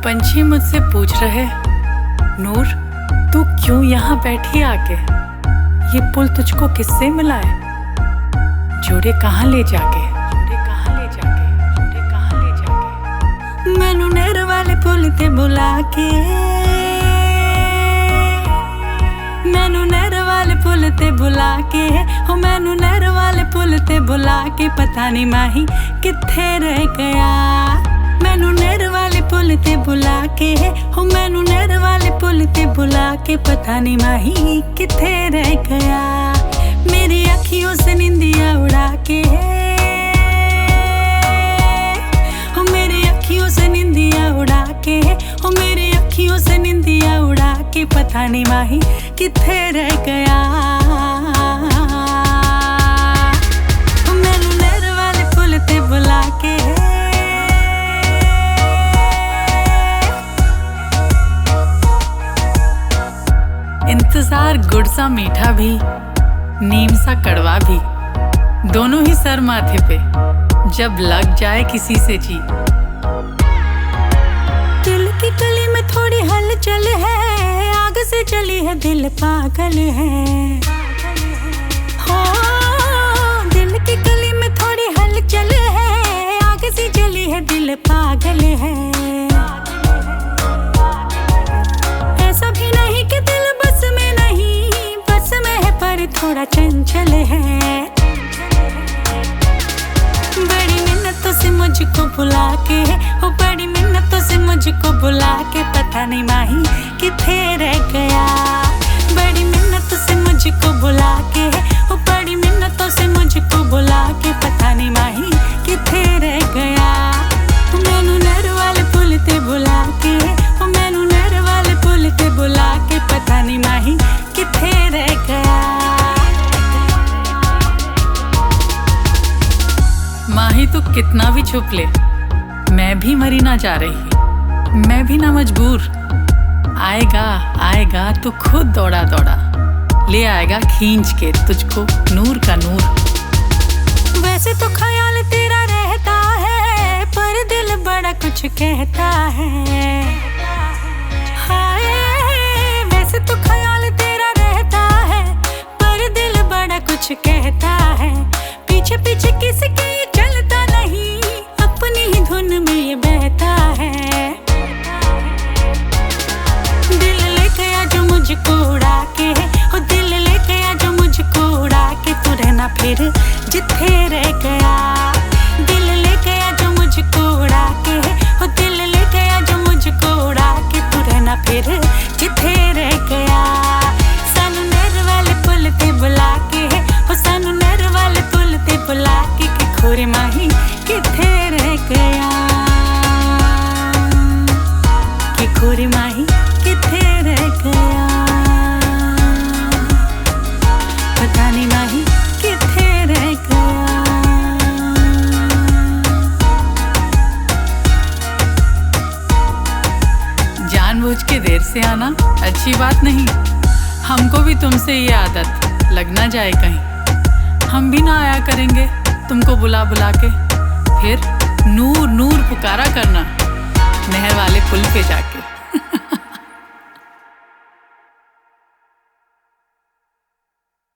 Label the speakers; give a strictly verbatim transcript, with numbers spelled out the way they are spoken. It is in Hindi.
Speaker 1: पंछी मुझसे पूछ रहे, नूर तू क्यों यहाँ बैठी आके, ये पुल तुझको किससे मिला है, जोड़े कहाँ ले जाके, जोड़े कहाँ ले जाके, जोड़े कहाँ ले जाके। मैनू नहर वाले पुल ते बुला के, मैनू नहर वाले पुल ते बुला के, हो मैनू नहर वाले पुल ते बुला के, पता नहीं माही कित्थे रह गया। मैनू नहर वाले पुल ते बुला के, हो मैनू नहर वाले पुल ते बुला के, पता नहीं माही कित्थे रह गया। मेरी अखियों से निंदिया उड़ा के, हो मेरी अखियों से निंदिया उड़ा के, हो मेरी अखियों से निंदिया उड़ा के, पता नहीं माही कित्थे रह गया। हो मैनू नहर वाले पुल ते बुला के, इंतजार गुड़ सा मीठा भी, नीम सा कड़वा भी, दोनों ही सर माथे पे जब लग जाए किसी से जी। दिल की गली में थोड़ी हलचल है, आग से चली है दिल पागल है। हो दिल की गली में थोड़ी हलचल है, आग से चली है दिल पागल है। ऐसा भी नहीं कि दिल बस में नहीं, बस में है पर थोड़ा चंचल है। बड़ी मिन्नतों से मुझको बुला के, ओ बड़ी मिन्नतों से मुझको बुला के, पता नहीं माही कित्थे रह गया। बड़ी मिन्नतों से मुझको बुला के, ओ बड़ी मिन्नतों से मुझको बुला के, पता नहीं माही कित्थे रह गया। मैनू नहर वाले पुल ते बुला के, ओ मैनू नहर वाले पुल ते बुला के, पता नहीं माही कित्थे रह गया। माही तो कितना भी छुप ले, मैं भी मरी ना जा रही, मैं भी ना मजबूर। आएगा आएगा तो खुद दौड़ा दौड़ा, ले आएगा खींच के तुझको नूर का नूर। वैसे तो ख्याल तेरा रहता है, पर दिल बड़ा कुछ कहता है। हाय वैसे तो ख्याल तेरा रहता है, पर दिल बड़ा कुछ कहता है। पीछे पीछे किसके चलता नहीं, अपनी ही धुन में ये बहता है। दिल लेके आ जो मुझको उड़ा के, हो दिल लेके आ जो मुझको उड़ा के, तू रहना फिर जिथे रह गया। दिल लेके आ जो मुझको उड़ा के, हो दिल लेके आ जो मुझको उड़ा के, तू रहना फिर जिथे रह गया। सानू नहर वाले पुल ते बुला के, हो सानू नहर वाले पुल ते बुला के, कि खोरे माही किथे रह गया, कि खोरे माही किथे रह गया, पता नहीं माही किथे रह गया। जानबूझ के देर से आना अच्छी बात नहीं, हमको भी तुमसे ये आदत लग ना जाए कहीं। हम भी ना आया करेंगे तुमको बुला बुला के, फिर नूर नूर पुकारा करना नहर वाले पुल पे जाके।